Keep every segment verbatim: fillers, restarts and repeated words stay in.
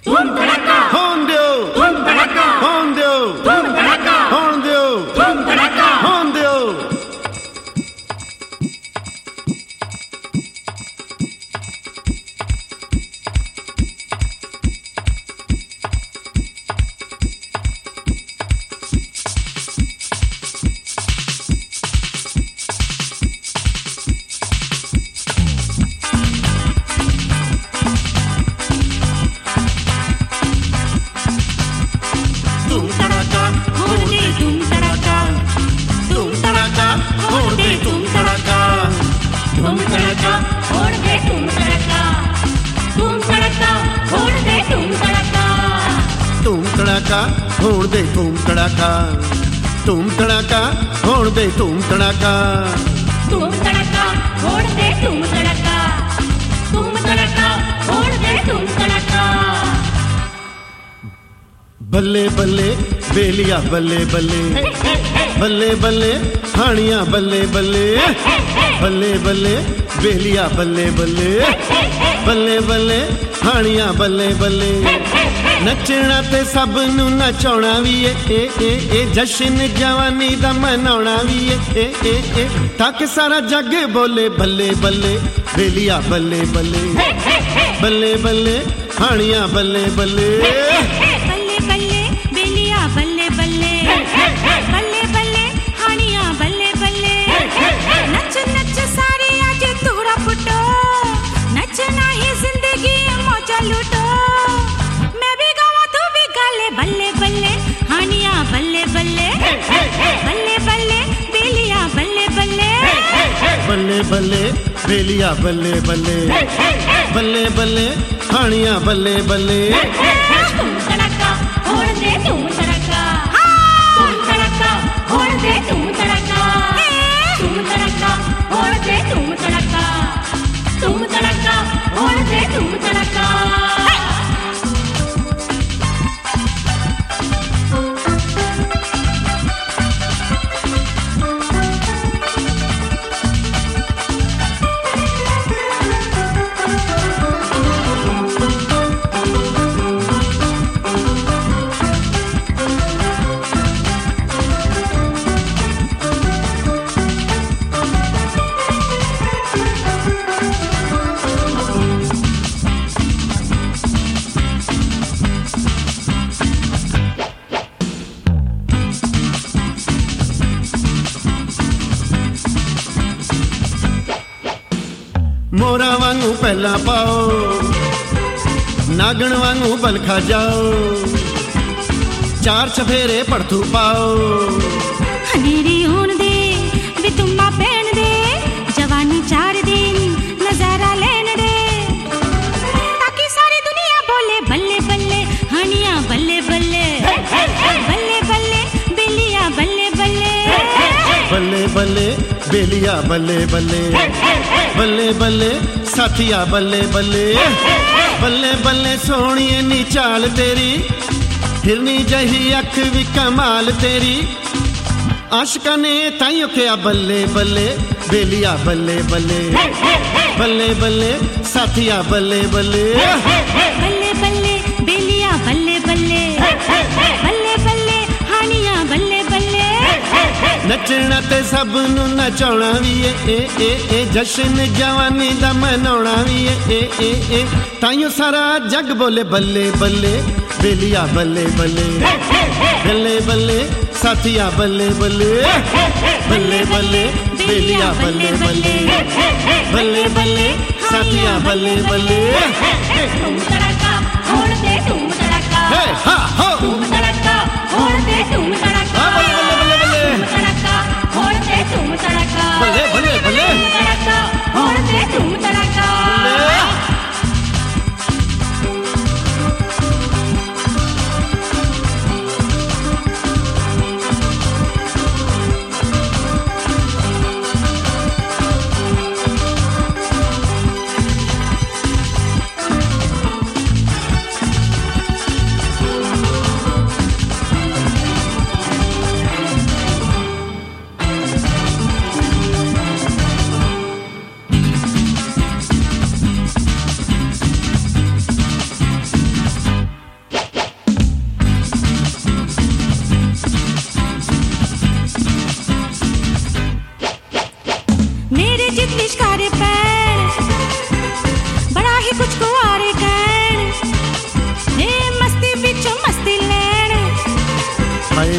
धूम धड़का होन दो धूम धड़का होन दो धूम धड़का होन दो धूम धड़का होन दो होण दे धूम धड़का धूम धड़का होण दे धूम धड़का धूम धड़का होण दे धूम धड़का धूम धड़का होण दे धूम धड़का बल्ले बल्ले बेलिया बल्ले बल्ले बल्ले बल्ले हानिया बल्ले बल्ले बल्ले बल्ले बेलिया बल्ले बल्ले बल्ले बल्ले हानिया बल्ले बल्ले नचना ते सब नू नचाउणा वी ए ए ए जश्न जवानी दा मनाउणा वी ए ए ए ताकि सारा जग बोले बल्ले बल्ले बेलिया बल्ले बल्ले बल्ले बल्ले हानिया बल्ले बल्ले बल्ले बल्ले बेलिया बल्ले बल्ले बल्ले बल्ले हानिया बल्ले बल्ले नच नच सारे आज तूड़ा फुटो नचना ही जिंदगी मौजा लूटो बल्ले बल्ले हानिया बल्ले बल्ले बल्ले बल्ले बेलिया बल्ले बल्ले बल्ले बल्ले बेलिया बल्ले बल्ले बल्ले बल्ले हानिया बल्ले बल्ले धूम धड़का होण दे धूम धड़का धूम धड़का होण दे धूम धड़का धूम धड़का होण दे धूम धड़का धूम धड़का होण दे धूम धड़का मोरा वांगू पहला पाओ नागण वांगू बलखा जाओ चार चफेरे पड़थू पाओ हनेरी होण दे वे तुम्मा पहन दे जवानी चार दिन नजारा लेने दे ताकि सारी दुनिया बोले बल्ले बल्ले हानिया बल्ले बल्ले बल्ले बल्ले बेलिया बल्ले बल्ले बल्ले बल्ले बेलिया बल्ले बल्ले बल्ले बल्ले साथिया बल्ले बल्ले बल्ले बल्ले सोहणिए नी चाल तेरी हिरनी जही अख भी कमाल तेरी आशिका ने ताइयों क्या बल्ले बल्ले बेलिया बल्ले बल्ले बल्ले बल्ले साथिया बल्ले बल्ले बल्ले बल्ले बेलिया बल्ले बल्ले बल्ले बल्ले हानिया बल्ले बल्ले नचना ते सब नू नचाउणा वी ए ए ए जश्न जवानी दा मनाउणा वी ए ए ए ताइयों सारा जग बोले बल्ले बल्ले बेलिया बल्ले बल्ले बल्ले बल्ले साथिया बल्ले बल्ले बल्ले बल्ले बेलिया बल्ले बल्ले बल्ले बल्ले साथिया बल्ले बल्ले धूम धड़का होण दे धूम धड़का हे हा हो धूम धड़का होण दे धूम धड़का बल्ले बल्ले बल्ले धड़का होण दे धूम धड़का बल्ले बल्ले बल्ले धड़का होण दे धूम धड़का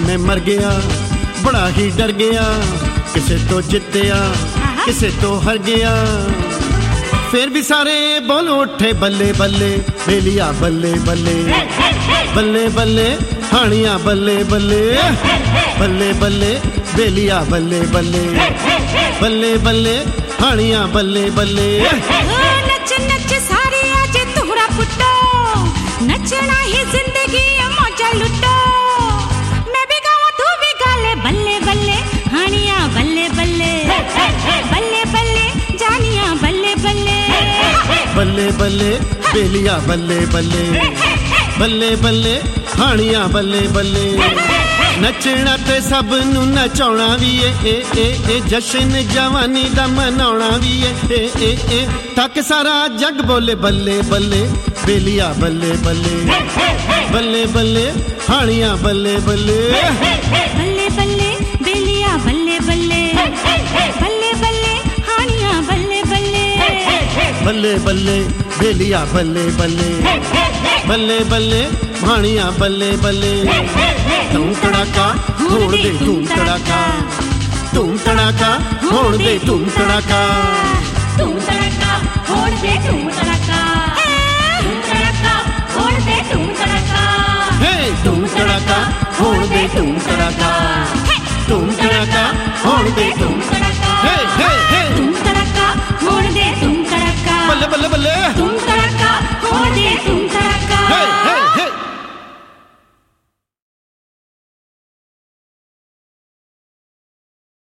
मैं मर गया बड़ा ही डर गया, किसे तो जितया किसे तो हर गया। फिर भी सारे बोल उठे बल्ले बल्ले बेलिया बल्ले बल्ले, बल्ले बल्ले हानिया बल्ले बल्ले, बल्ले बल्ले बेलिया बल्ले बल्ले, बल्ले बल्ले हानिया बल्ले बल्ले। नच नच सारे आज तुहरा पुट्टो, नचना ही जिंदगी मौजा लुटो। मैं भी गाऊं तू भी गा ले बल्ले बल्ले हानिया बल्ले बल्ले, बल्ले बल्ले जानिया बल्ले बल्ले, बल्ले बल्ले बेलिया बल्ले बल्ले, बल्ले बल्ले हानिया बल्ले बल्ले। नचना ते सब नू नचाउणा भी ए ए ए ए, जश्न जवानी दा मनाउणा भी ए ए ए ए। तक सारा जग बोले बल्ले बल्ले बेलिया बल्ले बल्ले, बल्ले बल्ले हानिया बल्ले बल्ले, बल्ले बल्ले बेलिया बल्ले बल्ले, बल्ले बल्ले हानिया बल्ले बल्ले, बल्ले बल्ले बेलिया बल्ले बल्ले, बल्ले बल्ले हानिया बल्ले बल्ले। धूम तड़ाका होण दे धूम तड़ाका, धूम तड़ाका होण दे धूम तड़ाका, धूम तड़का होड़ दे धूम तड़का, धूम तड़का होड़ दे धूम तड़का, हे धूम तड़ाका होण दे धूम तड़ाका।